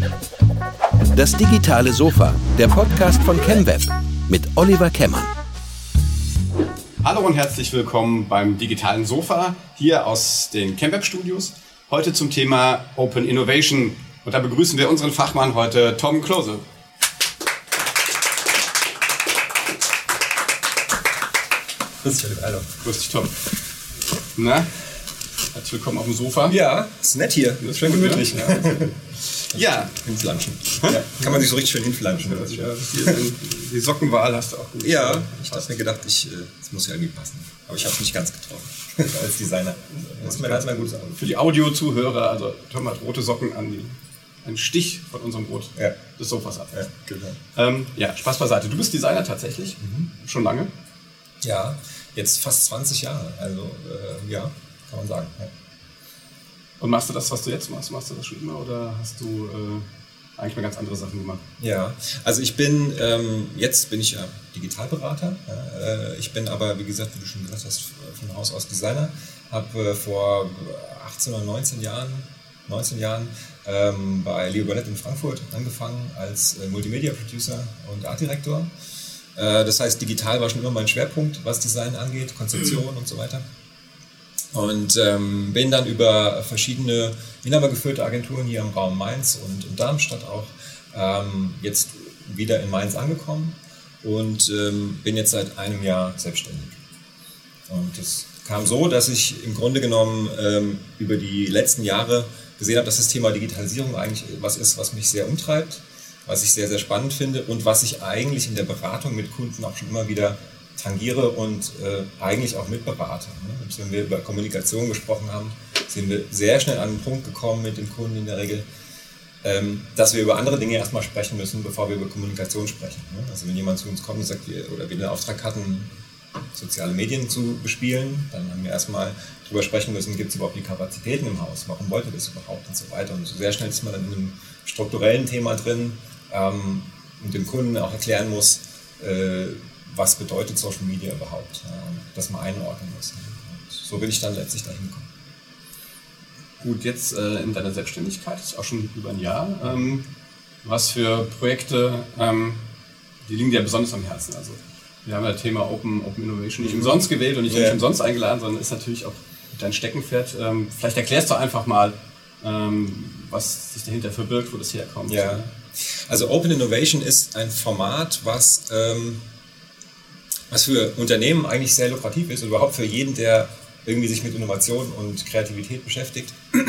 Das digitale Sofa, der Podcast von ChemWeb mit Oliver Kemmern. Hallo und herzlich willkommen beim digitalen Sofa hier aus den ChemWeb Studios. Heute zum Thema Open Innovation. Und da begrüßen wir unseren Fachmann heute, Tom Klose. Grüß dich, hallo. Grüß dich, Tom. Na, herzlich willkommen auf dem Sofa. Ja, ist nett hier. Das ist schön gut, gemütlich. Ja. Hinflanschen. Ja. Kann man sich so richtig schön hinflanschen. Die Sockenwahl hast du auch gut. Ja, ich habe mir gedacht, das muss ja irgendwie passen. Aber ich habe es nicht ganz getroffen. Als Designer. Das ist mir ganz mal gut sagen. Für die Audio-Zuhörer, also Tom hat rote Socken an, die einen Stich von unserem Rot des Sofas hat. Ja, genau. Spaß beiseite. Du bist Designer tatsächlich, schon lange. Ja, jetzt fast 20 Jahre. Also, ja, kann man sagen. Ja. Und machst du das, was du jetzt machst? Machst du das schon immer oder hast du eigentlich mal ganz andere Sachen gemacht? Ja, also jetzt bin ich ja Digitalberater. Ich bin aber, wie gesagt, wie du schon gesagt hast, von Haus aus Designer. Habe vor 18 oder 19 Jahren bei Leo Burnett in Frankfurt angefangen als Multimedia-Producer und Artdirektor. Das heißt, digital war schon immer mein Schwerpunkt, was Design angeht, Konzeption und so weiter. Und bin dann über verschiedene inhabergeführte Agenturen hier im Raum Mainz und in Darmstadt auch jetzt wieder in Mainz angekommen und bin jetzt seit einem Jahr selbstständig. Und das kam so, dass ich im Grunde genommen über die letzten Jahre gesehen habe, dass das Thema Digitalisierung eigentlich was ist, was mich sehr umtreibt, was ich sehr, sehr spannend finde und was ich eigentlich in der Beratung mit Kunden auch schon immer wieder tangiere und eigentlich auch mitberate. Wenn wir über Kommunikation gesprochen haben, sind wir sehr schnell an den Punkt gekommen mit dem Kunden in der Regel, dass wir über andere Dinge erstmal sprechen müssen, bevor wir über Kommunikation sprechen. Also wenn jemand zu uns kommt und sagt, wir den Auftrag hatten, soziale Medien zu bespielen, dann haben wir erstmal darüber sprechen müssen, gibt es überhaupt die Kapazitäten im Haus, warum wollt ihr das überhaupt und so weiter. Und so sehr schnell ist man dann in einem strukturellen Thema drin und dem Kunden auch erklären muss, was bedeutet Social Media überhaupt, das man einordnen muss. Und so bin ich dann letztlich dahin gekommen. Gut, jetzt in deiner Selbstständigkeit, das ist auch schon über ein Jahr. Was für Projekte, die liegen dir besonders am Herzen? Also wir haben das Thema Open Innovation nicht umsonst gewählt und nicht umsonst eingeladen, sondern ist natürlich auch dein Steckenpferd. Vielleicht erklärst du einfach mal, was sich dahinter verbirgt, wo das herkommt. Ja. Also Open Innovation ist ein Format, was für Unternehmen eigentlich sehr lukrativ ist und überhaupt für jeden, der irgendwie sich mit Innovation und Kreativität beschäftigt.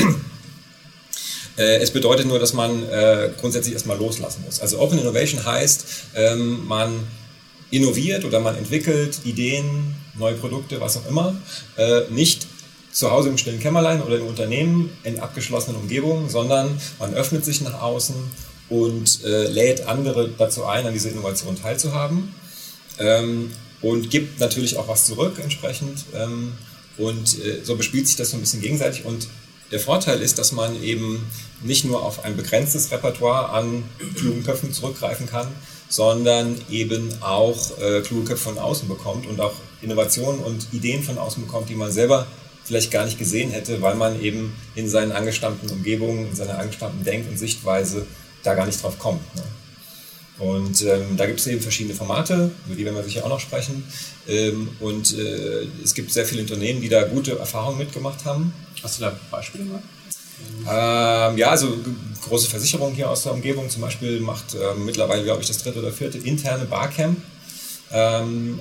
Es bedeutet nur, dass man grundsätzlich erstmal loslassen muss. Also Open Innovation heißt, man innoviert oder man entwickelt Ideen, neue Produkte, was auch immer, nicht zu Hause im stillen Kämmerlein oder im Unternehmen in abgeschlossenen Umgebungen, sondern man öffnet sich nach außen und lädt andere dazu ein, an dieser Innovation teilzuhaben. Und gibt natürlich auch was zurück entsprechend und so bespielt sich das so ein bisschen gegenseitig und der Vorteil ist, dass man eben nicht nur auf ein begrenztes Repertoire an klugen Köpfen zurückgreifen kann, sondern eben auch kluge Köpfe von außen bekommt und auch Innovationen und Ideen von außen bekommt, die man selber vielleicht gar nicht gesehen hätte, weil man eben in seinen angestammten Umgebungen, in seiner angestammten Denk- und Sichtweise da gar nicht drauf kommt. Ne? Und da gibt es eben verschiedene Formate, über die werden wir sicher auch noch sprechen. Es gibt sehr viele Unternehmen, die da gute Erfahrungen mitgemacht haben. Hast du da Beispiele mal? Ja, also große Versicherung hier aus der Umgebung zum Beispiel macht mittlerweile, glaube ich, das 3. oder 4. interne Barcamp. Ein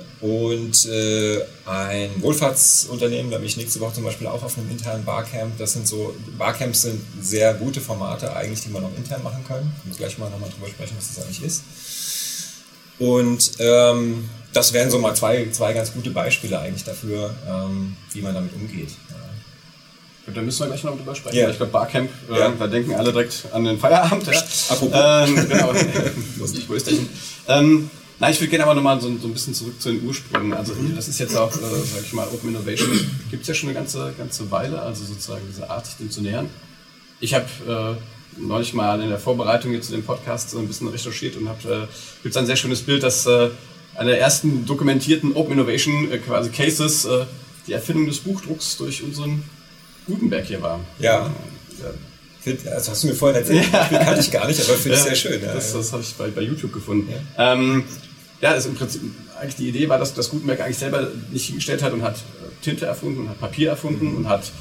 Wohlfahrtsunternehmen, da bin ich nächste Woche zum Beispiel auch auf einem internen Barcamp. Barcamps sind sehr gute Formate eigentlich, die man auch intern machen kann. Ich muss gleich mal nochmal drüber sprechen, was das eigentlich ist. Und das wären so mal zwei ganz gute Beispiele eigentlich dafür, wie man damit umgeht. Da müssen wir gleich noch drüber sprechen. Ja. Ich glaube, Barcamp, da denken alle direkt an den Feierabend. Ja. Apropos. Genau. Wo ist der hin? Nein, ich würde gerne aber nochmal so ein bisschen zurück zu den Ursprüngen. Also das ist jetzt auch, sag ich mal, Open Innovation gibt es ja schon eine ganze Weile, also sozusagen diese Art, sich dem zu nähern. Ich habe neulich mal in der Vorbereitung jetzt zu dem Podcast so ein bisschen recherchiert und gibt es ein sehr schönes Bild, dass einer der ersten dokumentierten Open Innovation quasi Cases die Erfindung des Buchdrucks durch unseren Gutenberg hier war. Ja. Also hast du mir vorhin erzählt, das kannte ich gar nicht, aber finde ich sehr schön. Ja. Das habe ich bei YouTube gefunden. Ja. Also im Prinzip, eigentlich die Idee war, dass Gutenberg eigentlich selber nicht hingestellt hat und hat Tinte erfunden und hat Papier erfunden und hat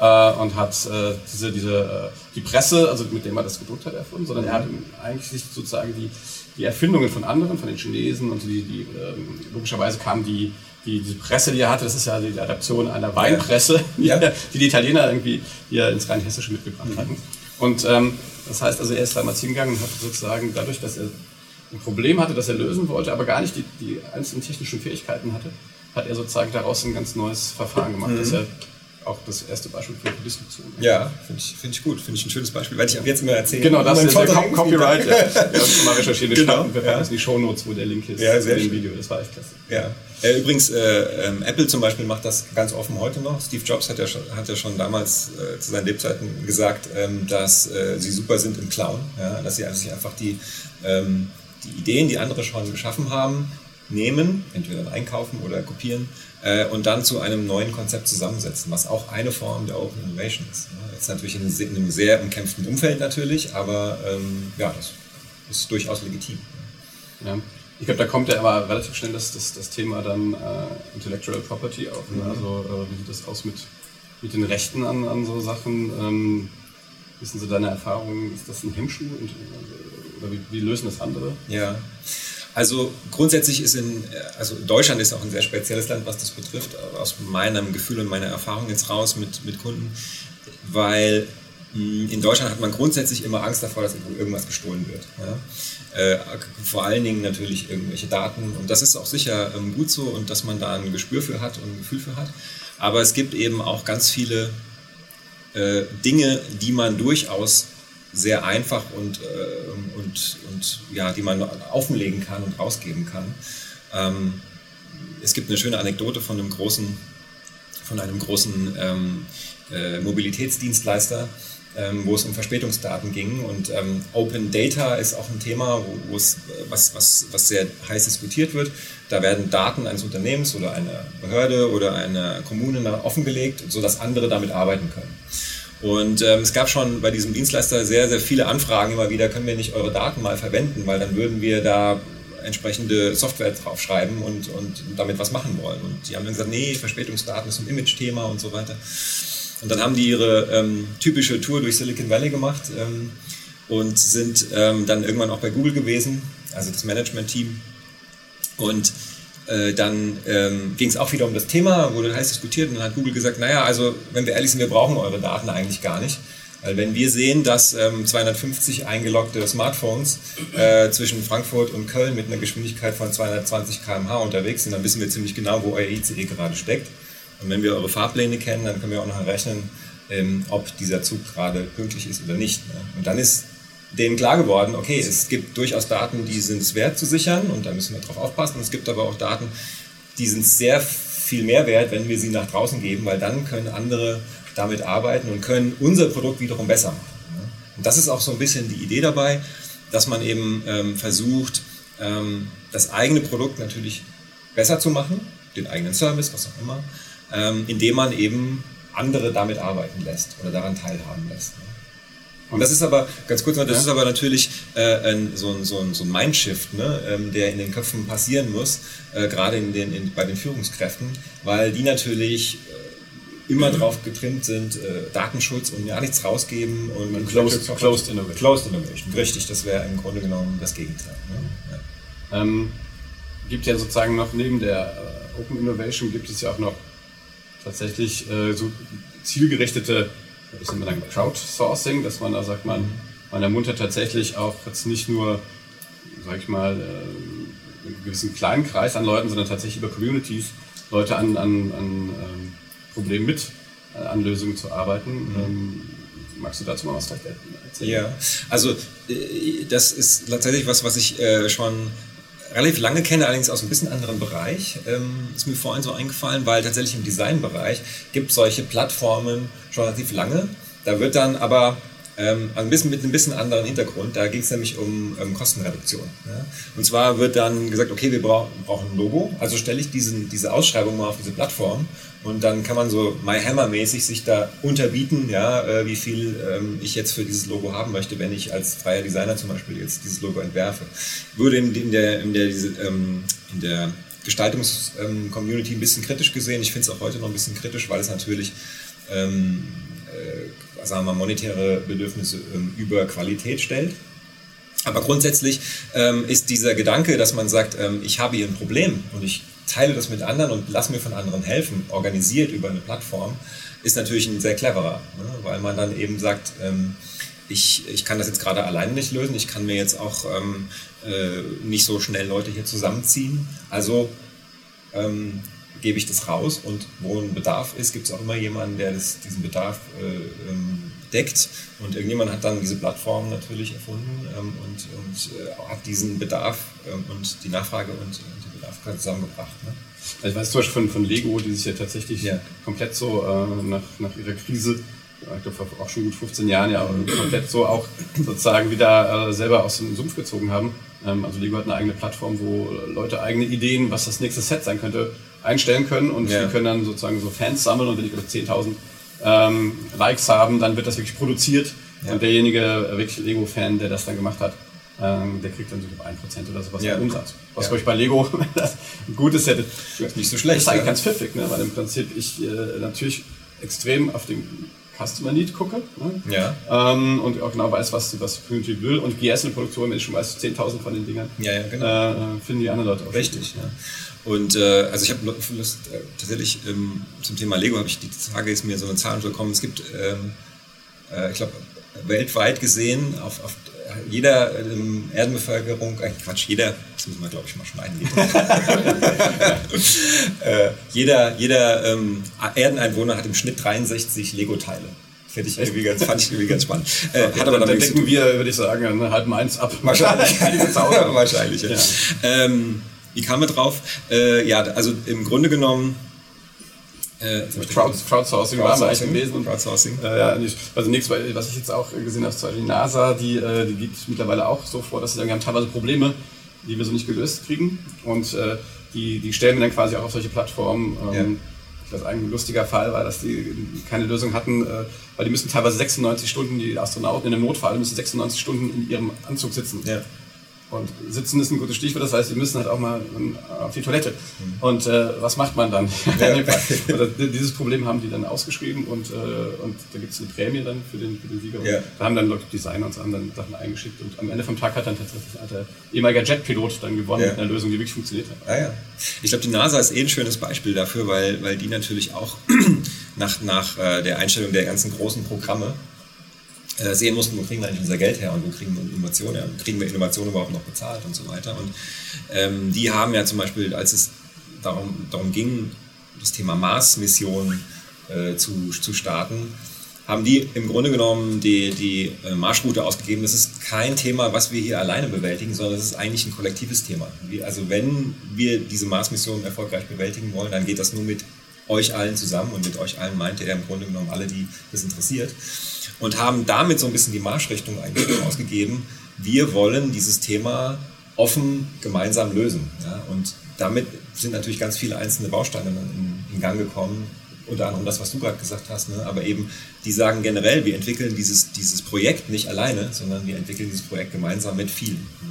die Presse, also mit der man das gedruckt hat, erfunden, sondern er hat eigentlich sich sozusagen die Erfindungen von anderen, von den Chinesen und logischerweise kam diese Presse, die er hatte, das ist ja die Adaption einer Weinpresse, die Italiener irgendwie hier ins Rheinhessische mitgebracht hatten. Und das heißt also, er ist damals hingegangen und hat sozusagen dadurch, dass er ein Problem hatte, das er lösen wollte, aber gar nicht die einzelnen technischen Fähigkeiten hatte, hat er sozusagen daraus ein ganz neues Verfahren gemacht. Das ist ja auch das erste Beispiel für Disruption. Ja, finde ich gut. Finde ich ein schönes Beispiel, weil ich ab jetzt immer erzähle. Genau, das ist der Copyright. Wir haben mal recherchiert, wir schnappen die Shownotes, wo der Link ist zu dem Video. Das war echt klasse. Ja. Übrigens, Apple zum Beispiel macht das ganz offen heute noch. Steve Jobs hat ja schon damals zu seinen Lebzeiten gesagt, dass sie super sind im Clown. Ja? Dass sie sich einfach die Ideen, die andere schon geschaffen haben, nehmen, entweder einkaufen oder kopieren und dann zu einem neuen Konzept zusammensetzen, was auch eine Form der Open Innovation ist. Jetzt natürlich in einem sehr umkämpften Umfeld natürlich, aber das ist durchaus legitim. Ja. Ich glaube, da kommt ja aber relativ schnell das Thema dann Intellectual Property auf. Ne? Also wie sieht das aus mit den Rechten an so Sachen? Wissen Sie deine Erfahrungen, ist das ein Hemmschuh oder wie lösen das andere? Ja. Also grundsätzlich ist Deutschland ist auch ein sehr spezielles Land, was das betrifft, aus meinem Gefühl und meiner Erfahrung jetzt raus mit Kunden, weil in Deutschland hat man grundsätzlich immer Angst davor, dass irgendwas gestohlen wird. Ja? Vor allen Dingen natürlich irgendwelche Daten und das ist auch sicher gut so und dass man da ein Gespür für hat und ein Gefühl für hat, aber es gibt eben auch ganz viele Dinge, die man durchaus sehr einfach und die man offenlegen kann und rausgeben kann. Es gibt eine schöne Anekdote von einem großen Mobilitätsdienstleister, wo es um Verspätungsdaten ging und Open Data ist auch ein Thema, was sehr heiß diskutiert wird. Da werden Daten eines Unternehmens oder einer Behörde oder einer Kommune offengelegt, sodass andere damit arbeiten können. Und es gab schon bei diesem Dienstleister sehr, sehr viele Anfragen immer wieder, können wir nicht eure Daten mal verwenden, weil dann würden wir da entsprechende Software draufschreiben und damit was machen wollen. Und die haben dann gesagt, nee, Verspätungsdaten ist ein Image-Thema und so weiter. Und dann haben die ihre typische Tour durch Silicon Valley gemacht und sind dann irgendwann auch bei Google gewesen, also das Management-Team. Und dann ging es auch wieder um das Thema, wurde heiß diskutiert und dann hat Google gesagt, naja, also wenn wir ehrlich sind, wir brauchen eure Daten eigentlich gar nicht. Weil wenn wir sehen, dass 250 eingeloggte Smartphones zwischen Frankfurt und Köln mit einer Geschwindigkeit von 220 km/h unterwegs sind, dann wissen wir ziemlich genau, wo euer ICE gerade steckt. Und wenn wir eure Fahrpläne kennen, dann können wir auch noch errechnen, ob dieser Zug gerade pünktlich ist oder nicht. Ne? Und dann ist denen klar geworden, okay, es gibt durchaus Daten, die sind es wert zu sichern und da müssen wir drauf aufpassen. Und es gibt aber auch Daten, die sind sehr viel mehr wert, wenn wir sie nach draußen geben, weil dann können andere damit arbeiten und können unser Produkt wiederum besser machen. Und das ist auch so ein bisschen die Idee dabei, dass man eben versucht, das eigene Produkt natürlich besser zu machen, den eigenen Service, was auch immer, indem man eben andere damit arbeiten lässt oder daran teilhaben lässt. Und das ist aber, ganz kurz noch, das ist aber natürlich so ein Mindshift, ne, der in den Köpfen passieren muss, gerade bei den Führungskräften, weil die natürlich immer drauf getrimmt sind, Datenschutz und ja nichts rausgeben und Closed Innovation. Closed Innovation, richtig, das wäre im Grunde genommen das Gegenteil. Ne? Ja. Gibt ja sozusagen noch neben der Open Innovation gibt es ja auch noch tatsächlich so zielgerichtete, das nennt man dann Crowdsourcing, dass man da sagt, man ermuntert tatsächlich auch jetzt nicht nur, sag ich mal, einen gewissen kleinen Kreis an Leuten, sondern tatsächlich über Communities Leute an Problemen mit an Lösungen zu arbeiten. Magst du dazu mal was erzählen? Ja, also das ist tatsächlich was ich schon relativ lange kenne, allerdings aus einem bisschen anderen Bereich. Ist mir vorhin so eingefallen, weil tatsächlich im Designbereich gibt es solche Plattformen schon relativ lange. Da wird dann aber mit ein bisschen anderen Hintergrund. Da ging es nämlich um Kostenreduktion. Ja? Und zwar wird dann gesagt, okay, wir brauchen ein Logo, also stelle ich diese Ausschreibung mal auf diese Plattform und dann kann man so MyHammer-mäßig sich da unterbieten, ja, wie viel ich jetzt für dieses Logo haben möchte, wenn ich als freier Designer zum Beispiel jetzt dieses Logo entwerfe. Würde in der Gestaltungs-Community ein bisschen kritisch gesehen. Ich finde es auch heute noch ein bisschen kritisch, weil es natürlich sagen wir mal, monetäre Bedürfnisse über Qualität stellt. Aber grundsätzlich ist dieser Gedanke, dass man sagt, ich habe hier ein Problem und ich teile das mit anderen und lasse mir von anderen helfen, organisiert über eine Plattform, ist natürlich ein sehr cleverer, ne? Weil man dann eben sagt, ich kann das jetzt gerade alleine nicht lösen, ich kann mir jetzt auch nicht so schnell Leute hier zusammenziehen, also gebe ich das raus und wo ein Bedarf ist, gibt es auch immer jemanden, der diesen Bedarf deckt und irgendjemand hat dann diese Plattform natürlich erfunden und hat diesen Bedarf und die Nachfrage und den Bedarf zusammengebracht. Ne? Also ich weiß zum Beispiel von Lego, die sich ja tatsächlich komplett so nach ihrer Krise, ich glaube auch schon gut 15 Jahren, ja, komplett so auch sozusagen wieder selber aus dem Sumpf gezogen haben. Also Lego hat eine eigene Plattform, wo Leute eigene Ideen, was das nächste Set sein könnte, einstellen können und die können dann sozusagen so Fans sammeln und wenn ich über 10.000 Likes haben, dann wird das wirklich produziert und derjenige, wirklich Lego-Fan, der das dann gemacht hat, der kriegt dann so 1% oder sowas an Umsatz. Was glaube ich bei Lego, wenn das ein gutes Set ist, nicht so schlecht. Das ist eigentlich ganz pfiffig, ne? Weil im Prinzip ich natürlich extrem auf den Customer Need gucke, ne? Und auch genau weiß, was die Community will und gehe erst in die Produktion, wenn ich schon weiß, 10.000 von den Dingern finden die anderen Leute auch richtig. Ja. Und also ich habe Lust, tatsächlich zum Thema Lego habe ich die Tage ist mir so eine Zahl gekommen. Es gibt, ich glaube, weltweit gesehen auf jeder Erdenbevölkerung, jeder, das müssen wir glaube ich mal schneiden. Jeder Erdeneinwohner hat im Schnitt 63 Lego-Teile. Fand ich irgendwie ganz spannend. Hat aber dann denken wir, würde ich sagen, einen halben Eins ab. Wahrscheinlich. Wahrscheinlich. Ja. Wie kam er drauf? Also im Grunde genommen Crowdsourcing war mal gewesen. Crowdsourcing. Also nichts, was ich jetzt auch gesehen habe, zum Beispiel die NASA, die geht mittlerweile auch so vor, dass sie sagen, wir haben teilweise Probleme, die wir so nicht gelöst kriegen und die stellen wir dann quasi auch auf solche Plattformen. Das ein lustiger Fall war, dass die keine Lösung hatten, weil die müssen teilweise 96 Stunden, die Astronauten in einem Notfall müssen 96 Stunden in ihrem Anzug sitzen. Ja. Und sitzen ist ein gutes Stichwort, das heißt, sie müssen halt auch mal auf die Toilette. Und was macht man dann? Dieses Problem haben die dann ausgeschrieben und da gibt es eine Prämie dann für den Sieger. Ja. Da haben dann Leute Designer und so anderen Sachen eingeschickt und am Ende vom Tag hat dann tatsächlich ein ehemaliger Jetpilot dann gewonnen mit einer Lösung, die wirklich funktioniert hat. Ah, ja. Ich glaube, die NASA ist ein schönes Beispiel dafür, weil die natürlich auch nach der Einstellung der ganzen großen Programme sehen mussten, wo kriegen wir eigentlich unser Geld her und wo kriegen wir Innovationen her und kriegen wir Innovationen überhaupt noch bezahlt und so weiter. Und die haben ja zum Beispiel, als es darum ging, das Thema Mars-Mission zu starten, haben die im Grunde genommen die Marschroute ausgegeben. Das ist kein Thema, was wir hier alleine bewältigen, sondern es ist eigentlich ein kollektives Thema. Also wenn wir diese Mars-Mission erfolgreich bewältigen wollen, dann geht das nur mit euch allen zusammen und mit euch allen meinte er im Grunde genommen alle, die das interessiert. Und haben damit so ein bisschen die Marschrichtung eigentlich ausgegeben. Wir wollen dieses Thema offen gemeinsam lösen. Ja? Und damit sind natürlich ganz viele einzelne Bausteine in Gang gekommen. Unter anderem das, was du gerade gesagt hast. Ne? Aber eben, die sagen generell, wir entwickeln dieses Projekt nicht alleine, sondern wir entwickeln dieses Projekt gemeinsam mit vielen. Ne?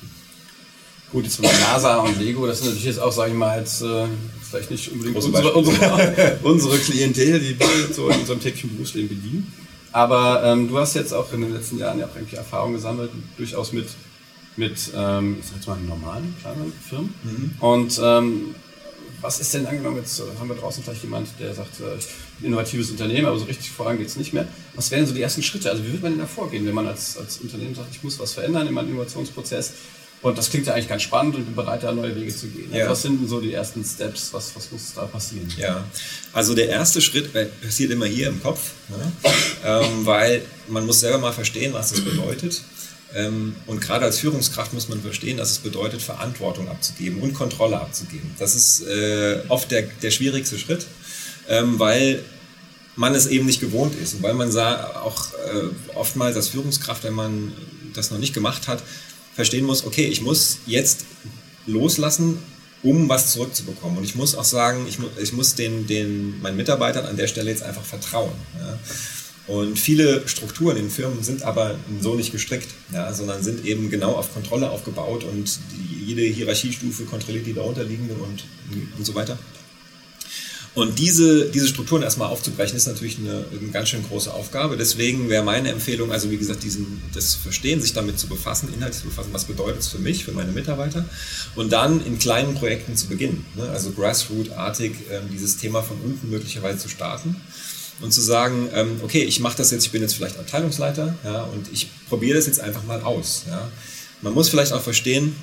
Gut, jetzt von NASA und Lego, das sind natürlich jetzt auch, sage ich mal, jetzt vielleicht nicht unbedingt unsere Klientel, die wir so in unserem täglichen Berufsleben bedienen. Aber du hast jetzt auch in den letzten Jahren ja auch irgendwie Erfahrung gesammelt, durchaus mit ich sag jetzt mal, normalen, kleineren Firmen. Und was ist denn angenommen, jetzt haben wir draußen vielleicht jemand, der sagt, ich bin ein innovatives Unternehmen, aber so richtig voran geht es nicht mehr. Was wären so die ersten Schritte? Also wie würde man denn da vorgehen, wenn man als Unternehmen sagt, ich muss was verändern in meinem Innovationsprozess? Und das klingt ja eigentlich ganz spannend und bin bereit, da neue Wege zu gehen. Ja. Was sind denn so die ersten Steps? Was muss da passieren? Ja, also der erste Schritt passiert immer hier im Kopf, ne? Weil man muss selber mal verstehen, was das bedeutet. Und gerade als Führungskraft muss man verstehen, dass es bedeutet, Verantwortung abzugeben und Kontrolle abzugeben. Das ist oft der schwierigste Schritt, weil man es eben nicht gewohnt ist und weil man auch oftmals als Führungskraft, wenn man das noch nicht gemacht hat, verstehen muss, okay, ich muss jetzt loslassen, um was zurückzubekommen. Und ich muss auch sagen, ich muss meinen Mitarbeitern an der Stelle jetzt einfach vertrauen. Ja. Und viele Strukturen in Firmen sind aber so nicht gestrickt, ja, sondern sind eben genau auf Kontrolle aufgebaut und jede Hierarchiestufe kontrolliert die darunterliegende und so weiter. Und diese Strukturen erstmal aufzubrechen, ist natürlich eine ganz schön große Aufgabe. Deswegen wäre meine Empfehlung, also wie gesagt, das zu verstehen, sich damit zu befassen, inhaltlich zu befassen, was bedeutet es für mich, für meine Mitarbeiter, und dann in kleinen Projekten zu beginnen. Ne? Also Grassroot-artig dieses Thema von unten möglicherweise zu starten und zu sagen, okay, ich mache das jetzt, ich bin jetzt vielleicht Abteilungsleiter, ja, und ich probiere das jetzt einfach mal aus. Ja. Man muss vielleicht auch verstehen,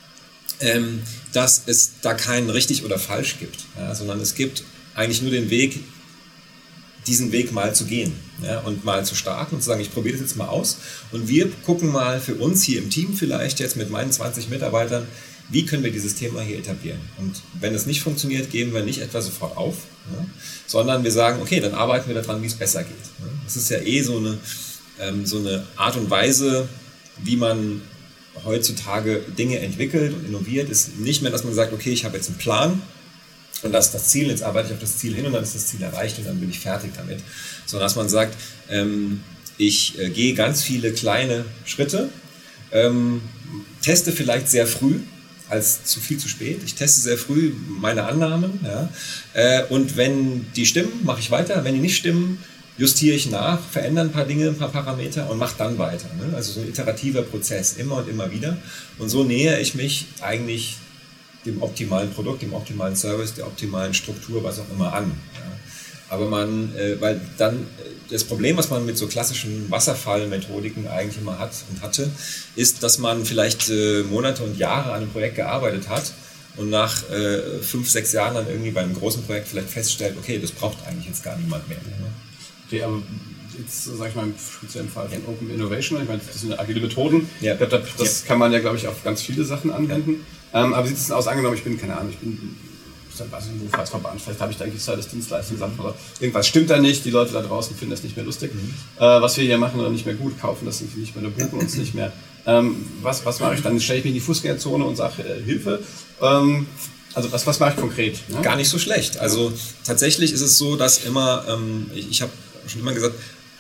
dass es da keinen richtig oder falsch gibt, ja, sondern es gibt eigentlich nur den Weg, diesen Weg mal zu gehen, ja, und mal zu starten und zu sagen, ich probiere das jetzt mal aus und wir gucken mal für uns hier im Team vielleicht jetzt mit meinen 20 Mitarbeitern, wie können wir dieses Thema hier etablieren. Und wenn es nicht funktioniert, geben wir nicht etwa sofort auf, ja, sondern wir sagen, okay, dann arbeiten wir daran, wie es besser geht. Ja. Das ist ja so eine Art und Weise, wie man heutzutage Dinge entwickelt und innoviert, ist nicht mehr, dass man sagt, okay, ich habe jetzt einen Plan, und das ist das Ziel, jetzt arbeite ich auf das Ziel hin und dann ist das Ziel erreicht und dann bin ich fertig damit. Sondern dass man sagt, ich gehe ganz viele kleine Schritte, teste vielleicht sehr früh, als zu viel zu spät. Ich teste sehr früh meine Annahmen, ja, und wenn die stimmen, mache ich weiter. Wenn die nicht stimmen, justiere ich nach, verändere ein paar Dinge, ein paar Parameter und mache dann weiter. Ne? Also so ein iterativer Prozess, immer und immer wieder. Und so nähere ich mich eigentlich dem optimalen Produkt, dem optimalen Service, der optimalen Struktur, was auch immer an. Ja. Aber weil dann das Problem, was man mit so klassischen Wasserfallmethodiken eigentlich immer hat und hatte, ist, dass man vielleicht Monate und Jahre an einem Projekt gearbeitet hat und nach 5, 6 Jahren dann irgendwie bei einem großen Projekt vielleicht feststellt, okay, das braucht eigentlich jetzt gar niemand mehr. Ne? Okay, aber jetzt sage ich mal im speziellen Fall von Open Innovation, ich meine, das sind agile Methoden, ja. Das kann man ja, glaube ich, auf ganz viele Sachen anwenden. Aber wie sieht es denn aus, angenommen, ich bin Wohlfahrtsverband, vielleicht habe ich da eigentlich das Dienstleistung gesagt, oder irgendwas stimmt da nicht, die Leute da draußen finden das nicht mehr lustig, was wir hier machen oder nicht mehr gut, kaufen das nicht mehr, buchen uns nicht mehr. Was mache ich dann? Stelle ich mich in die Fußgängerzone und sage, Hilfe? Also was mache ich konkret? Ne? Gar nicht so schlecht. Also tatsächlich ist es so, dass immer, ich habe schon immer gesagt,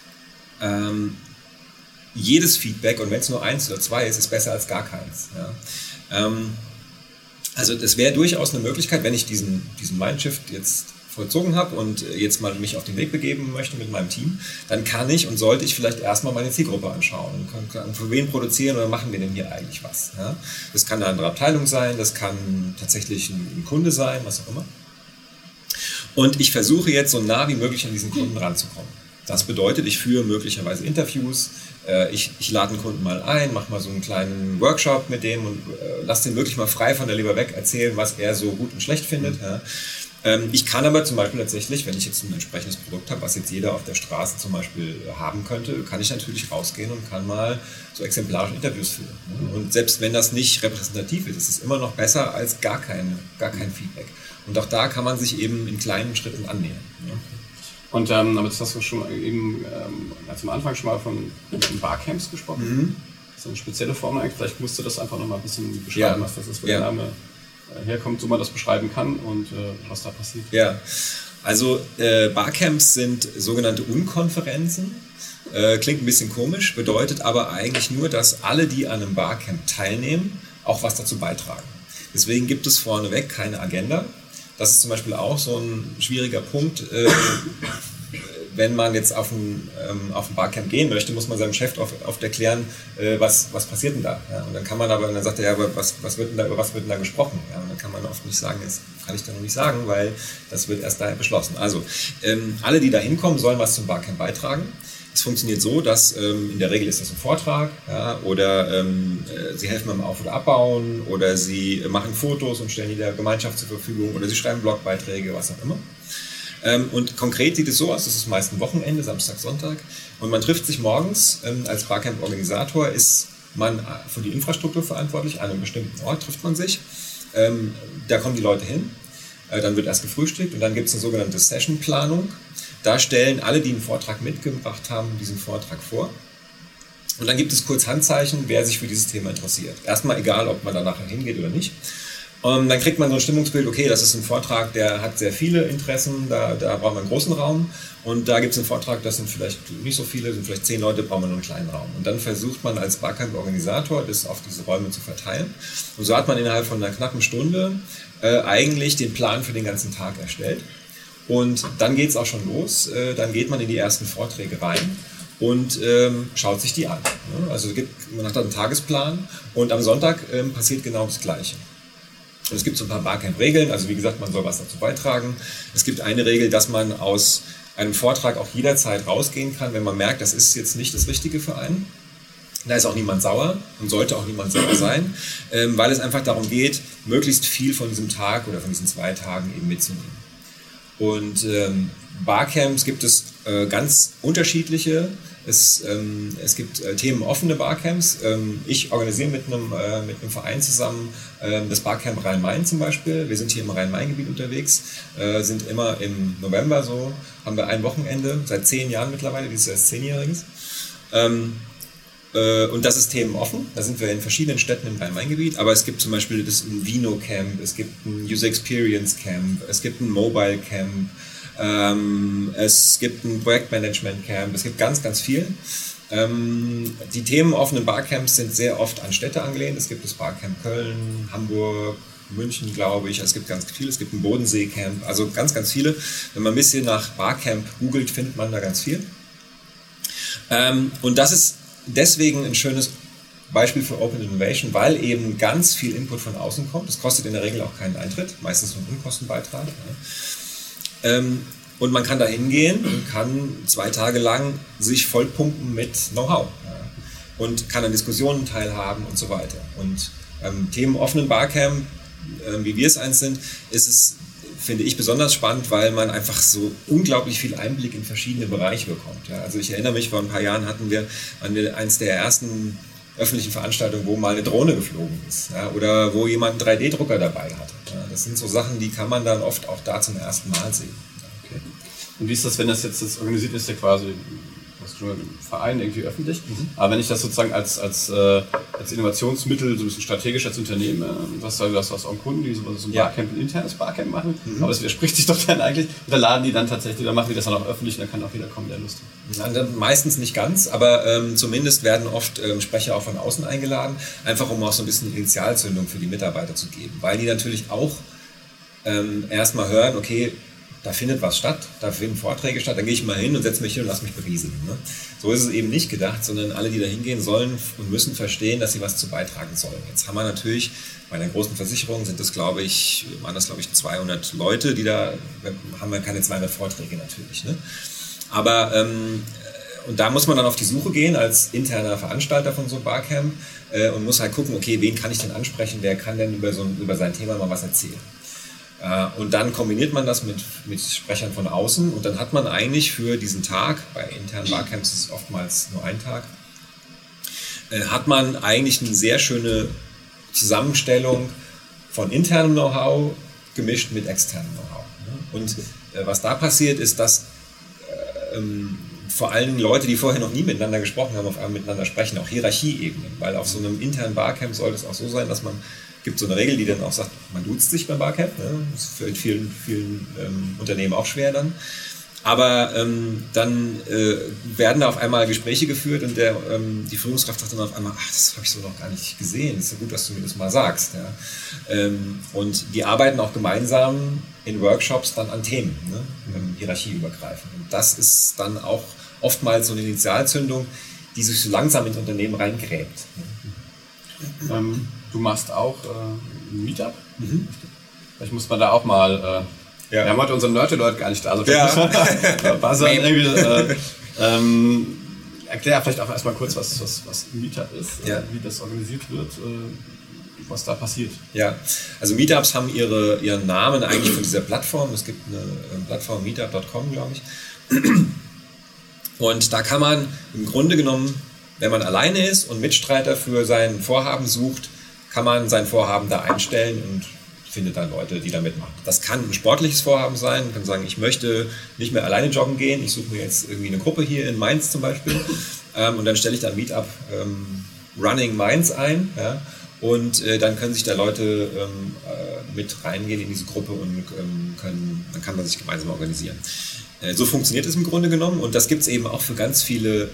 jedes Feedback, und wenn es nur 1 oder 2 ist, ist besser als gar keins. Ja. Also das wäre durchaus eine Möglichkeit, wenn ich diesen Mindshift jetzt vollzogen habe und jetzt mal mich auf den Weg begeben möchte mit meinem Team, dann kann ich und sollte ich vielleicht erstmal meine Zielgruppe anschauen und kann für wen produzieren oder machen wir denn hier eigentlich was. Ja? Das kann eine andere Abteilung sein, das kann tatsächlich ein Kunde sein, was auch immer. Und ich versuche jetzt so nah wie möglich an diesen Kunden ranzukommen. Das bedeutet, ich führe möglicherweise Interviews, ich lade einen Kunden mal ein, mache mal so einen kleinen Workshop mit dem und lasse den wirklich mal frei von der Leber weg erzählen, was er so gut und schlecht findet. Ja. Ich kann aber zum Beispiel tatsächlich, wenn ich jetzt ein entsprechendes Produkt habe, was jetzt jeder auf der Straße zum Beispiel haben könnte, kann ich natürlich rausgehen und kann mal so exemplarische Interviews führen. Ne? Und selbst wenn das nicht repräsentativ ist, ist es immer noch besser als gar kein Feedback. Und auch da kann man sich eben in kleinen Schritten annähern. Ne? Und aber das hast du schon eben ganz am Anfang schon mal von Barcamps gesprochen. Das ist eine spezielle Form eigentlich. Vielleicht musst du das einfach noch mal ein bisschen beschreiben, was das ist, wo der Name herkommt, so man das beschreiben kann und was da passiert. Ja, also Barcamps sind sogenannte Unkonferenzen. Klingt ein bisschen komisch, bedeutet aber eigentlich nur, dass alle, die an einem Barcamp teilnehmen, auch was dazu beitragen. Deswegen gibt es vorneweg keine Agenda. Das ist zum Beispiel auch so ein schwieriger Punkt. Wenn man jetzt auf ein Barcamp gehen möchte, muss man seinem Chef oft erklären, was passiert denn da. Ja, und dann sagt er, ja, über was wird denn da gesprochen? Ja, und dann kann man oft nicht sagen, das kann ich da noch nicht sagen, weil das wird erst daher beschlossen. Also alle, die da hinkommen, sollen was zum Barcamp beitragen. Es funktioniert so, dass in der Regel ist das ein Vortrag, ja, oder sie helfen beim Auf- oder Abbauen oder sie machen Fotos und stellen die der Gemeinschaft zur Verfügung oder sie schreiben Blogbeiträge, was auch immer. Und konkret sieht es so aus, das ist meist ein Wochenende, Samstag, Sonntag, und man trifft sich morgens, als Barcamp-Organisator ist man für die Infrastruktur verantwortlich, an einem bestimmten Ort trifft man sich, da kommen die Leute hin, dann wird erst gefrühstückt und dann gibt es eine sogenannte Sessionplanung. Da stellen alle, die einen Vortrag mitgebracht haben, diesen Vortrag vor. Und dann gibt es kurz Handzeichen, wer sich für dieses Thema interessiert. Erstmal egal, ob man da nachher hingeht oder nicht. Und dann kriegt man so ein Stimmungsbild, okay, das ist ein Vortrag, der hat sehr viele Interessen, da braucht man einen großen Raum. Und da gibt es einen Vortrag, das sind vielleicht nicht so viele, sind vielleicht 10 Leute, braucht man nur einen kleinen Raum. Und dann versucht man als Barcamp-Organisator, das auf diese Räume zu verteilen. Und so hat man innerhalb von einer knappen Stunde eigentlich den Plan für den ganzen Tag erstellt. Und dann geht es auch schon los, dann geht man in die ersten Vorträge rein und schaut sich die an. Also man hat dann einen Tagesplan und am Sonntag passiert genau das Gleiche. Und es gibt so ein paar Barcamp-Regeln, also wie gesagt, man soll was dazu beitragen. Es gibt eine Regel, dass man aus einem Vortrag auch jederzeit rausgehen kann, wenn man merkt, das ist jetzt nicht das Richtige für einen. Da ist auch niemand sauer und sollte auch niemand sauer sein, weil es einfach darum geht, möglichst viel von diesem Tag oder von diesen 2 Tagen eben mitzunehmen. Und Barcamps gibt es ganz unterschiedliche. Es gibt themenoffene Barcamps. Ich organisiere mit einem Verein zusammen das Barcamp Rhein-Main zum Beispiel. Wir sind hier im Rhein-Main-Gebiet unterwegs, sind immer im November so, haben wir ein Wochenende, seit 10 Jahren mittlerweile, dieses Jahr ist 10-jähriges. Und das ist themenoffen, da sind wir in verschiedenen Städten im Rhein-Main-Gebiet, aber es gibt zum Beispiel ein Vino-Camp, es gibt ein User Experience Camp, es gibt ein Mobile Camp, es gibt ein Projektmanagement-Camp, es gibt ganz, ganz viel. Die themenoffenen Barcamps sind sehr oft an Städte angelehnt. Es gibt das Barcamp Köln, Hamburg, München, glaube ich. Es gibt ganz viel. Es gibt ein Bodensee-Camp, also ganz, ganz viele. Wenn man ein bisschen nach Barcamp googelt, findet man da ganz viel. Und das ist deswegen ein schönes Beispiel für Open Innovation, weil eben ganz viel Input von außen kommt. Das kostet in der Regel auch keinen Eintritt, meistens nur einen Unkostenbeitrag. Und man kann da hingehen und kann 2 Tage lang sich vollpumpen mit Know-how und kann an Diskussionen teilhaben und so weiter. Und themenoffenen Barcamp, wie wir es eins sind, ist es, finde ich, besonders spannend, weil man einfach so unglaublich viel Einblick in verschiedene Bereiche bekommt. Ja, also ich erinnere mich, vor ein paar Jahren hatten wir eins der ersten öffentlichen Veranstaltungen, wo mal eine Drohne geflogen ist, ja, oder wo jemand einen 3D-Drucker dabei hatte. Ja, das sind so Sachen, die kann man dann oft auch da zum ersten Mal sehen. Okay. Und wie ist das, wenn das jetzt organisiert ist, ja quasi, was schon im Verein irgendwie öffentlich, aber wenn ich das sozusagen als Innovationsmittel, so ein bisschen strategisch als Unternehmen, was du hast auch Kunden, die so ein Barcamp, ein internes Barcamp machen, aber das widerspricht sich doch dann eigentlich, da laden die dann tatsächlich, dann machen die das dann auch öffentlich und dann kann auch jeder kommen, der Lust hat. Ja, meistens nicht ganz, aber zumindest werden oft Sprecher auch von außen eingeladen, einfach um auch so ein bisschen Initialzündung für die Mitarbeiter zu geben, weil die natürlich auch erstmal hören, okay, da findet was statt, da finden Vorträge statt, dann gehe ich mal hin und setze mich hin und lasse mich berieseln. Ne? So ist es eben nicht gedacht, sondern alle, die da hingehen sollen und müssen verstehen, dass sie was zu beitragen sollen. Jetzt haben wir natürlich, bei einer großen Versicherung waren das, glaube ich, 200 Leute, die da, haben wir keine 200 Vorträge natürlich. Ne? Aber, und da muss man dann auf die Suche gehen als interner Veranstalter von so einem Barcamp und muss halt gucken, okay, wen kann ich denn ansprechen, wer kann denn über sein Thema mal was erzählen. Und dann kombiniert man das mit Sprechern von außen und dann hat man eigentlich für diesen Tag, bei internen Barcamps ist es oftmals nur ein Tag, hat man eigentlich eine sehr schöne Zusammenstellung von internem Know-how gemischt mit externem Know-how. Und was da passiert ist, dass vor allen Dingen Leute, die vorher noch nie miteinander gesprochen haben, auf einmal miteinander sprechen, auch Hierarchieebenen, weil auf so einem internen Barcamp sollte es auch so sein, dass man gibt so eine Regel, die dann auch sagt, man duzt sich beim Barcamp. Ne? Das ist für in vielen Unternehmen auch schwer dann. Aber dann werden da auf einmal Gespräche geführt und die Führungskraft sagt dann auf einmal, ach, das habe ich so noch gar nicht gesehen. Es ist ja gut, dass du mir das mal sagst. Ja? Und die arbeiten auch gemeinsam in Workshops dann an Themen, ne? Hierarchieübergreifend. Und das ist dann auch oftmals so eine Initialzündung, die sich so langsam ins Unternehmen reingräbt. Ne? Du machst auch ein Meetup. Vielleicht muss man da auch mal. Wir haben heute unseren Nerd-Leute gar nicht da. Also erklär vielleicht auch erstmal kurz, was ein Meetup ist, wie das organisiert wird, was da passiert. Ja, also Meetups haben ihren Namen eigentlich von dieser Plattform. Es gibt eine Plattform meetup.com, glaube ich. Und da kann man im Grunde genommen, wenn man alleine ist und Mitstreiter für sein Vorhaben sucht, kann man sein Vorhaben da einstellen und findet dann Leute, die da mitmachen. Das kann ein sportliches Vorhaben sein, man kann sagen, ich möchte nicht mehr alleine joggen gehen, ich suche mir jetzt irgendwie eine Gruppe hier in Mainz zum Beispiel und dann stelle ich da ein Meetup Running Mainz ein, ja, und dann können sich da Leute mit reingehen in diese Gruppe und dann kann man sich gemeinsam organisieren. So funktioniert es im Grunde genommen und das gibt es eben auch für ganz viele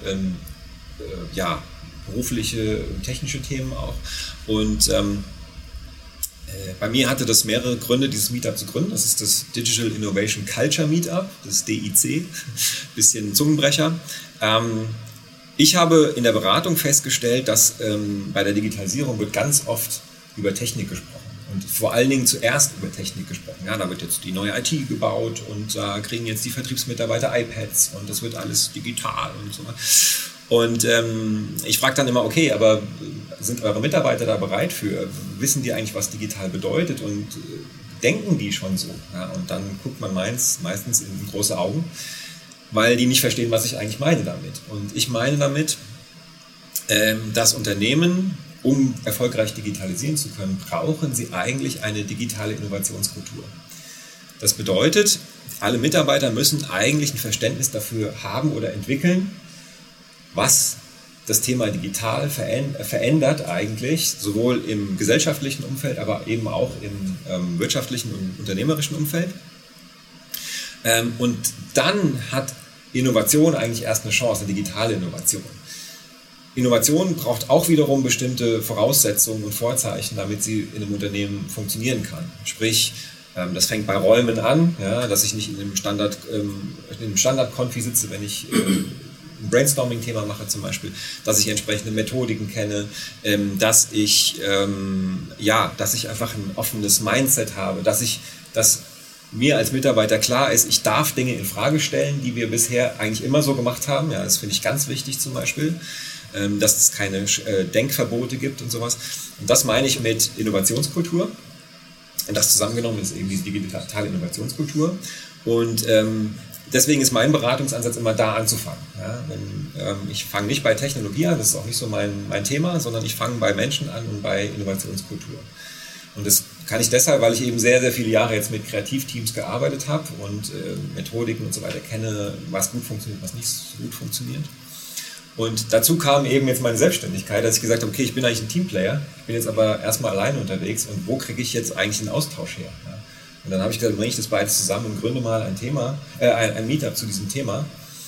berufliche, technische Themen auch. Und bei mir hatte das mehrere Gründe, dieses Meetup zu gründen. Das ist das Digital Innovation Culture Meetup, das DIC, bisschen Zungenbrecher. Ich habe in der Beratung festgestellt, dass bei der Digitalisierung wird ganz oft über Technik gesprochen. Und vor allen Dingen zuerst über Technik gesprochen. Ja, da wird jetzt die neue IT gebaut und da kriegen jetzt die Vertriebsmitarbeiter iPads und das wird alles digital und so. Und ich frage dann immer, okay, aber sind eure Mitarbeiter da bereit für? Wissen die eigentlich, was digital bedeutet und denken die schon so? Ja, und dann guckt man meistens in große Augen, weil die nicht verstehen, was ich eigentlich meine damit. Und ich meine damit, dass Unternehmen, um erfolgreich digitalisieren zu können, brauchen sie eigentlich eine digitale Innovationskultur. Das bedeutet, alle Mitarbeiter müssen eigentlich ein Verständnis dafür haben oder entwickeln, was das Thema digital verändert eigentlich, sowohl im gesellschaftlichen Umfeld, aber eben auch im wirtschaftlichen und unternehmerischen Umfeld. Und dann hat Innovation eigentlich erst eine Chance, eine digitale Innovation. Innovation braucht auch wiederum bestimmte Voraussetzungen und Vorzeichen, damit sie in einem Unternehmen funktionieren kann. Sprich, das fängt bei Räumen an, ja, dass ich nicht in einem Standard-Konfi sitze, wenn ich ein Brainstorming-Thema mache zum Beispiel, dass ich entsprechende Methodiken kenne, dass ich einfach ein offenes Mindset habe, dass mir als Mitarbeiter klar ist, ich darf Dinge in Frage stellen, die wir bisher eigentlich immer so gemacht haben. Ja, das finde ich ganz wichtig zum Beispiel, dass es keine Denkverbote gibt und sowas. Und das meine ich mit Innovationskultur. Und das zusammengenommen ist eben diese digitale Innovationskultur. Und deswegen ist mein Beratungsansatz immer da anzufangen. Ja, ich fange nicht bei Technologie an, das ist auch nicht so mein Thema, sondern ich fange bei Menschen an und bei Innovationskultur. Und das kann ich deshalb, weil ich eben sehr, sehr viele Jahre jetzt mit Kreativteams gearbeitet habe und Methodiken und so weiter kenne, was gut funktioniert, was nicht so gut funktioniert. Und dazu kam eben jetzt meine Selbstständigkeit, dass ich gesagt habe, okay, ich bin eigentlich ein Teamplayer, ich bin jetzt aber erstmal alleine unterwegs und wo kriege ich jetzt eigentlich den Austausch her? Ja. Und dann habe ich gesagt, bringe ich das beides zusammen und gründe mal ein Meetup zu diesem Thema.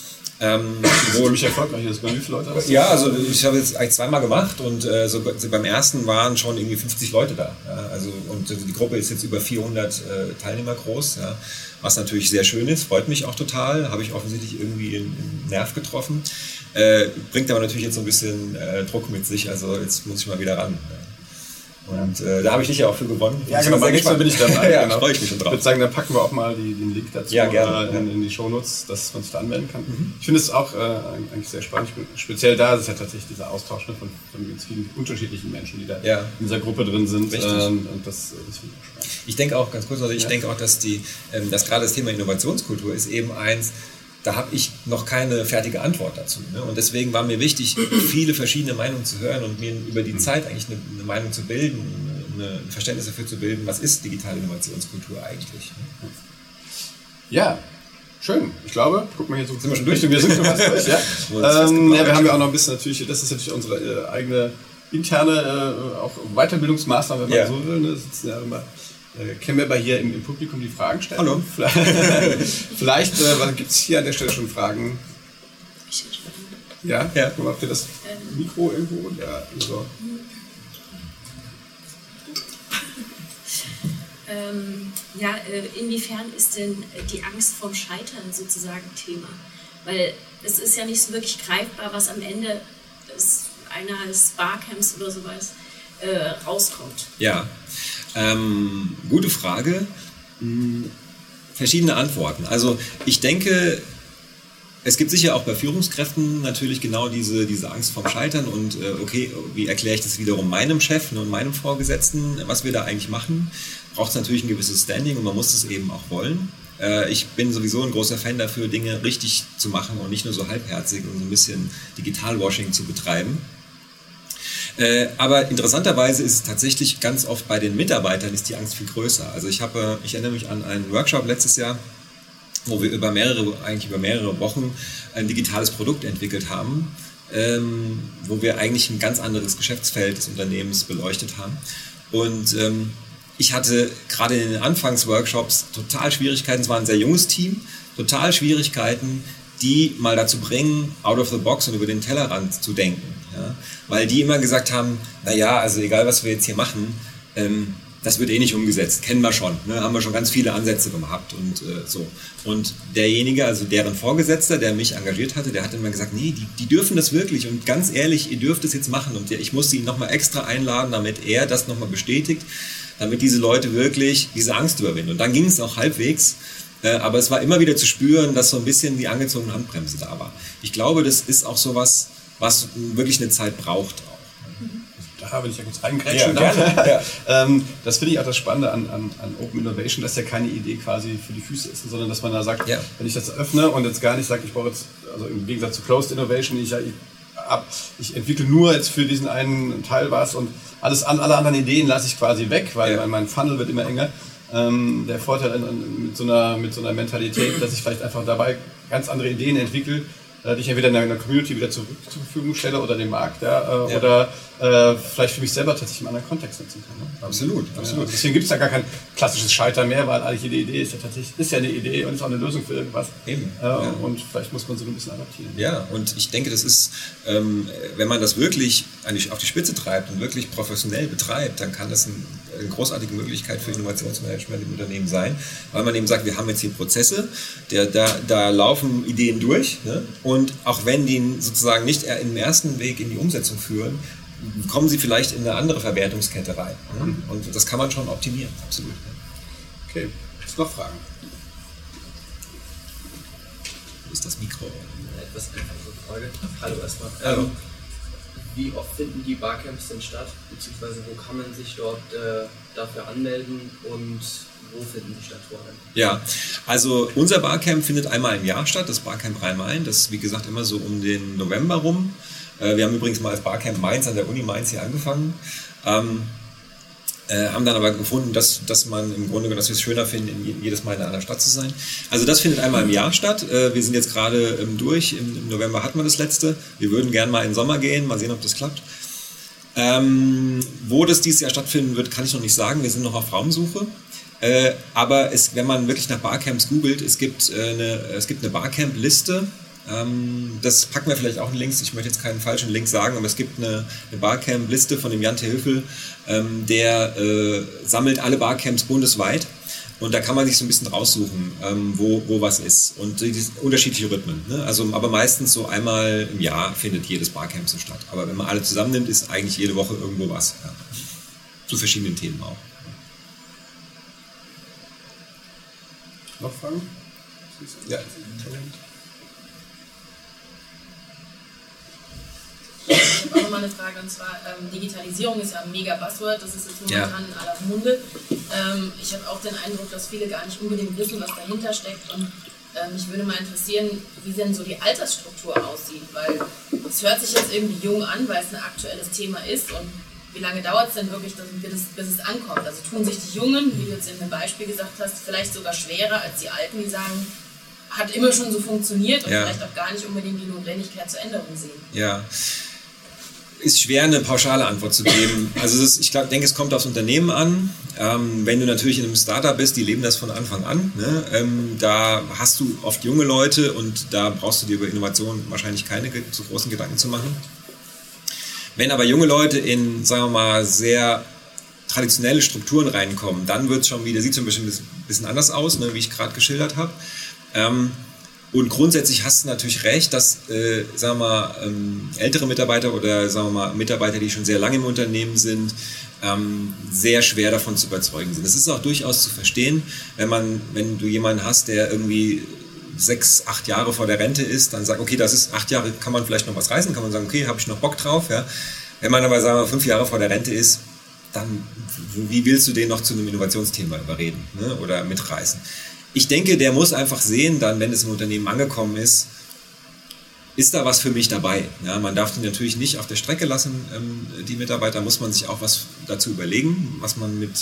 Wo mich erfolgreich ist. Bei wie viele Leute hast du? Ja, also ich habe jetzt eigentlich zweimal gemacht und beim ersten waren schon irgendwie 50 Leute da. Ja, und die Gruppe ist jetzt über 400 Teilnehmer groß, ja, was natürlich sehr schön ist, freut mich auch total, habe ich offensichtlich irgendwie einen Nerv getroffen. Bringt aber natürlich jetzt so ein bisschen Druck mit sich, also jetzt muss ich mal wieder ran. Ja. Und da habe ich dich ja auch für gewonnen. Ja, genau, beim nächsten Mal bin ich dabei. Ja, freue ich mich schon drauf. Ich würde sagen, dann packen wir auch mal den Link dazu in die Shownotes, dass man sich da anmelden kann. Ich finde es auch eigentlich sehr spannend. Ich bin speziell da, das ist ja tatsächlich dieser Austausch von ganz vielen unterschiedlichen Menschen, die da in dieser Gruppe drin sind. Und das finde ich auch spannend. Ich denke auch, ganz kurz, ich denke auch, dass gerade das Thema Innovationskultur ist eben eins, da habe ich noch keine fertige Antwort dazu. Ne? Und deswegen war mir wichtig, viele verschiedene Meinungen zu hören und mir über die Zeit eigentlich eine Meinung zu bilden, ein Verständnis dafür zu bilden, was ist digitale Innovationskultur eigentlich. Ne? Ja, schön. Ich glaube, guck mal, hier sind wir schon durch. Wir sind schon fast durch. Ja. Wir haben ja auch noch ein bisschen natürlich, das ist natürlich unsere eigene interne auch Weiterbildungsmaßnahme, wenn man so will. Ne? Sitzen ja immer Kemwebber hier im Publikum, die Fragen stellen. Hallo. Vielleicht gibt es hier an der Stelle schon Fragen. Ja? Habt ihr das Mikro irgendwo? Ja, so. Inwiefern ist denn die Angst vorm Scheitern sozusagen Thema? Weil es ist ja nicht so wirklich greifbar, was am Ende eines Barcamps oder sowas rauskommt. Ja, gute Frage. Verschiedene Antworten. Also ich denke, es gibt sicher auch bei Führungskräften natürlich genau diese Angst vorm Scheitern und wie erkläre ich das wiederum meinem Chef und meinem Vorgesetzten, was wir da eigentlich machen. Braucht es natürlich ein gewisses Standing und man muss es eben auch wollen. Ich bin sowieso ein großer Fan dafür, Dinge richtig zu machen und nicht nur so halbherzig und so ein bisschen Digitalwashing zu betreiben. Aber interessanterweise ist es tatsächlich ganz oft bei den Mitarbeitern ist die Angst viel größer. Also ich erinnere mich an einen Workshop letztes Jahr, wo wir über mehrere Wochen ein digitales Produkt entwickelt haben, wo wir eigentlich ein ganz anderes Geschäftsfeld des Unternehmens beleuchtet haben. Und ich hatte gerade in den Anfangsworkshops total Schwierigkeiten, es war ein sehr junges Team, total Schwierigkeiten, die mal dazu bringen, out of the box und über den Tellerrand zu denken. Ja? Weil die immer gesagt haben, naja, also egal was wir jetzt hier machen, das wird eh nicht umgesetzt, kennen wir schon, ne? Haben wir schon ganz viele Ansätze gehabt und so. Und derjenige, also deren Vorgesetzter, der mich engagiert hatte, der hat immer gesagt, nee, die dürfen das wirklich und ganz ehrlich, ihr dürft es jetzt machen und ich musste ihn nochmal extra einladen, damit er das nochmal bestätigt, damit diese Leute wirklich diese Angst überwinden. Und dann ging es auch halbwegs, aber es war immer wieder zu spüren, dass so ein bisschen die angezogene Handbremse da war. Ich glaube, das ist auch sowas, was wirklich eine Zeit braucht auch. Da will ich ja kurz reingrätschen. Ja, gerne. Ja. Das finde ich auch das Spannende an Open Innovation, dass ja keine Idee quasi für die Füße ist, sondern dass man da sagt, wenn ich das öffne und jetzt gar nicht sage, ich brauche jetzt, also im Gegensatz zu Closed Innovation, ich entwickle nur jetzt für diesen einen Teil was und alle anderen Ideen lasse ich quasi weg, weil mein Funnel wird immer enger. Der Vorteil mit so einer Mentalität, dass ich vielleicht einfach dabei ganz andere Ideen entwickle, die ich entweder in der Community wieder zur Verfügung stelle oder dem Markt, oder vielleicht für mich selber tatsächlich im anderen Kontext nutzen kann. Ne? Absolut. Deswegen gibt es da gar kein klassisches Scheitern mehr, weil eigentlich jede Idee ist ja eine Idee und ist auch eine Lösung für irgendwas. Eben. Und vielleicht muss man so ein bisschen adaptieren. Ja, und ich denke, das ist, wenn man das wirklich auf die Spitze treibt und wirklich professionell betreibt, dann kann das eine großartige Möglichkeit für Innovationsmanagement im Unternehmen sein, weil man eben sagt, wir haben jetzt hier Prozesse, da laufen Ideen durch, ne? Und auch wenn die sozusagen nicht im ersten Weg in die Umsetzung führen, kommen sie vielleicht in eine andere Verwertungskette rein. Ne? Und das kann man schon optimieren, absolut. Okay, ist noch Fragen? Wo ist das Mikro? Eine etwas einfache Frage. Hallo erstmal. Hallo. Wie oft finden die Barcamps denn statt? Beziehungsweise wo kann man sich dort dafür anmelden und wo finden die statt vor allem? Ja, also unser Barcamp findet einmal im Jahr statt, das Barcamp Rhein-Main. Das ist wie gesagt immer so um den November rum. Wir haben übrigens mal als Barcamp Mainz an der Uni Mainz hier angefangen. Haben dann aber gefunden, dass man im Grunde, dass wir es schöner finden, jedes Mal in einer anderen Stadt zu sein. Also das findet einmal im Jahr statt. Wir sind jetzt gerade durch. Im November hatten wir das letzte. Wir würden gerne mal in den Sommer gehen, mal sehen, ob das klappt. Wo das dieses Jahr stattfinden wird, kann ich noch nicht sagen. Wir sind noch auf Raumsuche. Aber wenn man wirklich nach Barcamps googelt, es gibt eine Barcamp-Liste. Das packen wir vielleicht auch in Links. Ich möchte jetzt keinen falschen Link sagen, aber es gibt eine Barcamp-Liste von dem Jan T. Höfel, der sammelt alle Barcamps bundesweit und da kann man sich so ein bisschen raussuchen, wo was ist und unterschiedliche Rhythmen. Ne? Also, aber meistens so einmal im Jahr findet jedes Barcamp so statt. Aber wenn man alle zusammennimmt, ist eigentlich jede Woche irgendwo was. Ja. Zu verschiedenen Themen auch. Noch Fragen? Ja. Ich habe auch nochmal eine Frage, und zwar Digitalisierung ist ja ein mega Buzzword, das ist jetzt momentan in aller Munde. Ich habe auch den Eindruck, dass viele gar nicht unbedingt wissen, was dahinter steckt, und mich würde mal interessieren, wie denn so die Altersstruktur aussieht, weil es hört sich jetzt irgendwie jung an, weil es ein aktuelles Thema ist, und wie lange dauert es denn wirklich, bis es ankommt? Also tun sich die Jungen, wie du jetzt in dem Beispiel gesagt hast, vielleicht sogar schwerer als die Alten, die sagen, hat immer schon so funktioniert und vielleicht auch gar nicht unbedingt die Notwendigkeit zur Änderung sehen. Ja. Ist schwer, eine pauschale Antwort zu geben. Also ich denke, es kommt aufs Unternehmen an. Wenn du natürlich in einem Startup bist, die leben das von Anfang an. Ne? Da hast du oft junge Leute und da brauchst du dir über Innovation wahrscheinlich keine so großen Gedanken zu machen. Wenn aber junge Leute in, sagen wir mal, sehr traditionelle Strukturen reinkommen, dann wird es schon wieder, sieht zum Beispiel ein bisschen anders aus, ne, wie ich gerade geschildert habe. Und grundsätzlich hast du natürlich recht, dass sagen wir mal, ältere Mitarbeiter oder sagen wir mal, Mitarbeiter, die schon sehr lange im Unternehmen sind, sehr schwer davon zu überzeugen sind. Das ist auch durchaus zu verstehen, wenn du jemanden hast, der irgendwie 6, 8 Jahre vor der Rente ist, dann sagt, okay, das ist 8 Jahre, kann man vielleicht noch was reißen, kann man sagen, okay, habe ich noch Bock drauf. Ja. Wenn man aber, sagen wir, 5 Jahre vor der Rente ist, dann wie willst du den noch zu einem Innovationsthema überreden, ne, oder mitreißen? Ich denke, der muss einfach sehen, dann, wenn es im Unternehmen angekommen ist, ist da was für mich dabei? Ja, man darf die natürlich nicht auf der Strecke lassen, die Mitarbeiter, muss man sich auch was dazu überlegen, was man mit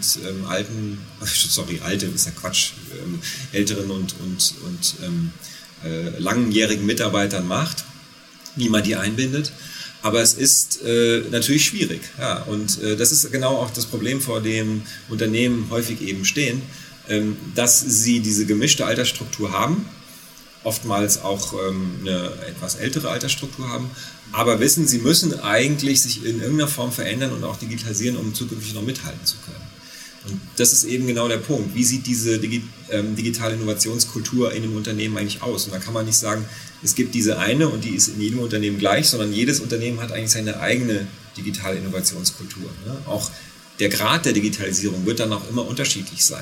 älteren und langjährigen Mitarbeitern macht, wie man die einbindet. Aber es ist natürlich schwierig. Ja, und das ist genau auch das Problem, vor dem Unternehmen häufig eben stehen, dass sie diese gemischte Altersstruktur haben, oftmals auch eine etwas ältere Altersstruktur haben, aber wissen, sie müssen eigentlich sich in irgendeiner Form verändern und auch digitalisieren, um zukünftig noch mithalten zu können. Und das ist eben genau der Punkt. Wie sieht diese digitale Innovationskultur in einem Unternehmen eigentlich aus? Und da kann man nicht sagen, es gibt diese eine und die ist in jedem Unternehmen gleich, sondern jedes Unternehmen hat eigentlich seine eigene digitale Innovationskultur. Ne? Auch der Grad der Digitalisierung wird dann auch immer unterschiedlich sein.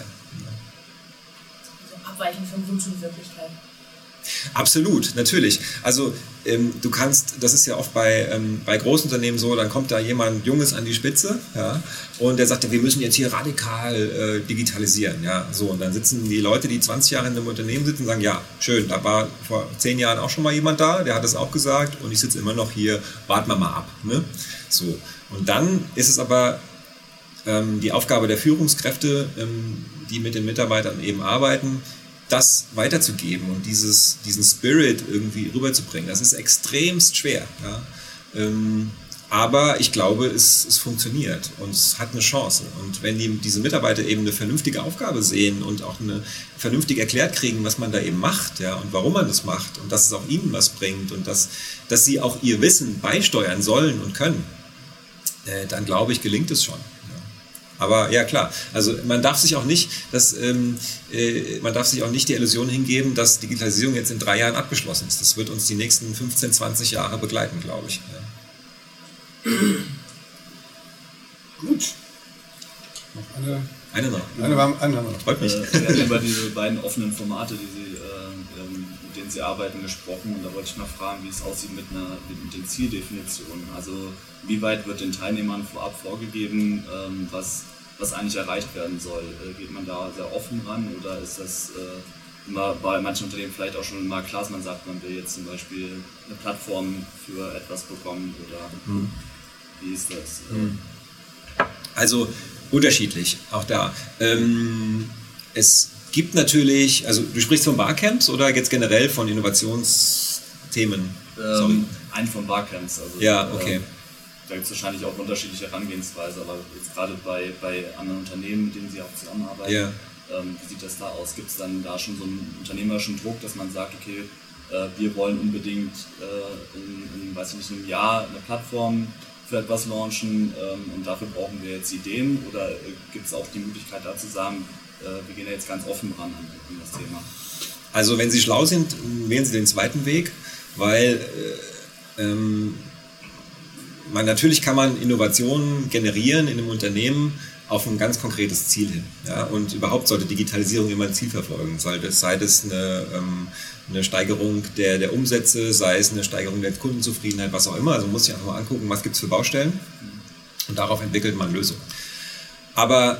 Also abweichend von Wunsch und Wirklichkeit. Absolut, natürlich. Also du kannst, das ist ja oft bei Großunternehmen so, dann kommt da jemand Junges an die Spitze, ja, und der sagt, ja, wir müssen jetzt hier radikal digitalisieren, ja, so, und dann sitzen die Leute, die 20 Jahre in einem Unternehmen sitzen, und sagen, ja, schön, da war vor 10 Jahren auch schon mal jemand da, der hat das auch gesagt, und ich sitze immer noch hier, warten wir mal ab, ne, so. Und dann ist es aber die Aufgabe der Führungskräfte, die mit den Mitarbeitern eben arbeiten, das weiterzugeben und diesen Spirit irgendwie rüberzubringen. Das ist extremst schwer. Ja? Aber ich glaube, es funktioniert und es hat eine Chance. Und wenn diese Mitarbeiter eben eine vernünftige Aufgabe sehen und auch vernünftig erklärt kriegen, was man da eben macht, ja, und warum man das macht und dass es auch ihnen was bringt und dass sie auch ihr Wissen beisteuern sollen und können, dann glaube ich, gelingt es schon. Aber ja, klar, also man darf sich auch nicht die Illusion hingeben, dass Digitalisierung jetzt in 3 Jahren abgeschlossen ist. Das wird uns die nächsten 15, 20 Jahre begleiten, glaube ich. Ja. Gut. Noch eine noch. Eine noch. Freut mich. Sie haben über diese beiden offenen Formate, mit denen Sie arbeiten, gesprochen. Und da wollte ich mal fragen, wie es aussieht mit den Zieldefinitionen. Also wie weit wird den Teilnehmern vorab vorgegeben, was eigentlich erreicht werden soll? Geht man da sehr offen ran oder ist das immer bei manchen Unternehmen vielleicht auch schon mal klar, dass man sagt, man will jetzt zum Beispiel eine Plattform für etwas bekommen oder wie ist das? Also unterschiedlich, auch da. Es gibt natürlich, also du sprichst von Barcamps oder jetzt generell von Innovationsthemen? Einen von Barcamps. Also, ja, okay. Da gibt es wahrscheinlich auch unterschiedliche Herangehensweise, aber jetzt gerade bei anderen Unternehmen, mit denen Sie auch zusammenarbeiten, ja. Wie sieht das da aus? Gibt es dann da schon so einen unternehmerischen Druck, dass man sagt, okay, wir wollen unbedingt in einem Jahr eine Plattform für etwas launchen und dafür brauchen wir jetzt Ideen, oder gibt es auch die Möglichkeit da zu sagen, wir gehen ja jetzt ganz offen ran an das Thema? Also wenn Sie schlau sind, wählen Sie den zweiten Weg, weil natürlich kann man Innovationen generieren in einem Unternehmen auf ein ganz konkretes Ziel hin. Ja? Und überhaupt sollte Digitalisierung immer ein Ziel verfolgen. Sei es eine Steigerung der Umsätze, sei es eine Steigerung der Kundenzufriedenheit, was auch immer. Also man muss sich einfach mal angucken, was gibt es für Baustellen, und darauf entwickelt man Lösungen. Aber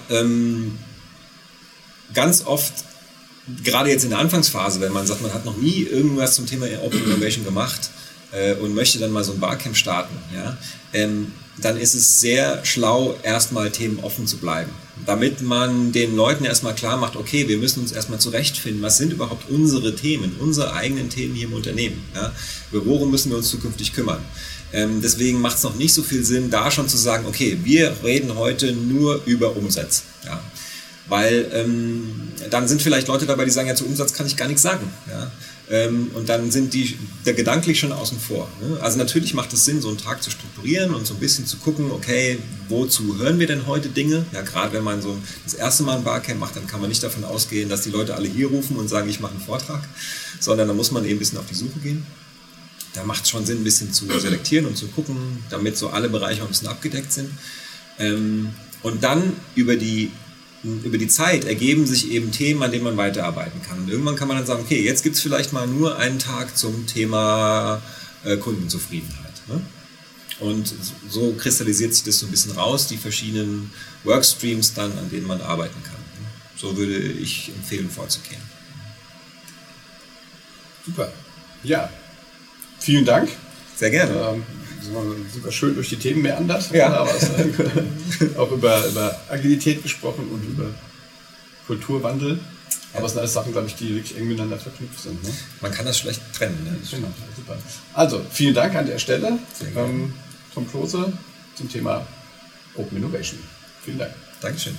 ganz oft, gerade jetzt in der Anfangsphase, wenn man sagt, man hat noch nie irgendwas zum Thema Open Innovation gemacht und möchte dann mal so ein Barcamp starten, ja, dann ist es sehr schlau, erstmal Themen offen zu bleiben. Damit man den Leuten erstmal klar macht, okay, wir müssen uns erstmal zurechtfinden, was sind überhaupt unsere Themen, unsere eigenen Themen hier im Unternehmen. Ja? Worum müssen wir uns zukünftig kümmern? Deswegen macht es noch nicht so viel Sinn, da schon zu sagen, okay, wir reden heute nur über Umsatz. Ja? Weil dann sind vielleicht Leute dabei, die sagen, ja, zu Umsatz kann ich gar nichts sagen. Ja? Und dann sind die gedanklich schon außen vor. Ne? Also natürlich macht es Sinn, so einen Tag zu strukturieren und so ein bisschen zu gucken, okay, wozu hören wir denn heute Dinge? Ja, gerade wenn man so das erste Mal ein Barcamp macht, dann kann man nicht davon ausgehen, dass die Leute alle hier rufen und sagen, ich mache einen Vortrag, sondern da muss man eben ein bisschen auf die Suche gehen. Da macht es schon Sinn, ein bisschen zu selektieren und zu gucken, damit so alle Bereiche ein bisschen abgedeckt sind. Und dann über die Zeit ergeben sich eben Themen, an denen man weiterarbeiten kann. Und irgendwann kann man dann sagen, okay, jetzt gibt es vielleicht mal nur einen Tag zum Thema Kundenzufriedenheit. Ne? Und so kristallisiert sich das so ein bisschen raus, die verschiedenen Workstreams dann, an denen man arbeiten kann. So würde ich empfehlen, vorzugehen. Super. Ja. vielen Dank. Sehr gerne. Super schön durch die Themen meandert. Ja. Aber auch über Agilität gesprochen und über Kulturwandel. Aber es sind alles Sachen, glaube ich, die wirklich eng miteinander verknüpft sind. Ne? Man kann das schlecht trennen. Ne? Genau, super. Also, vielen Dank an der Stelle. Sehr gerne. Tom Klose zum Thema Open Innovation. Vielen Dank. Dankeschön.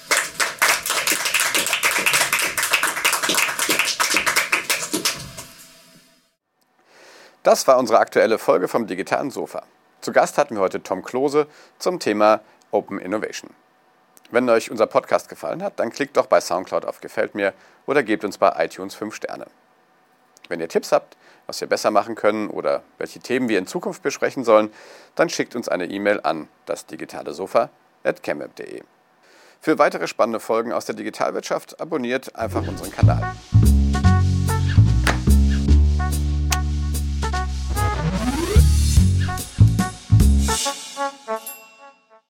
Das war unsere aktuelle Folge vom Digitalen Sofa. Zu Gast hatten wir heute Tom Klose zum Thema Open Innovation. Wenn euch unser Podcast gefallen hat, dann klickt doch bei Soundcloud auf Gefällt mir oder gebt uns bei iTunes 5 Sterne. Wenn ihr Tipps habt, was wir besser machen können oder welche Themen wir in Zukunft besprechen sollen, dann schickt uns eine E-Mail an dasdigitalesofa@chemweb.de. Für weitere spannende Folgen aus der Digitalwirtschaft abonniert einfach unseren Kanal.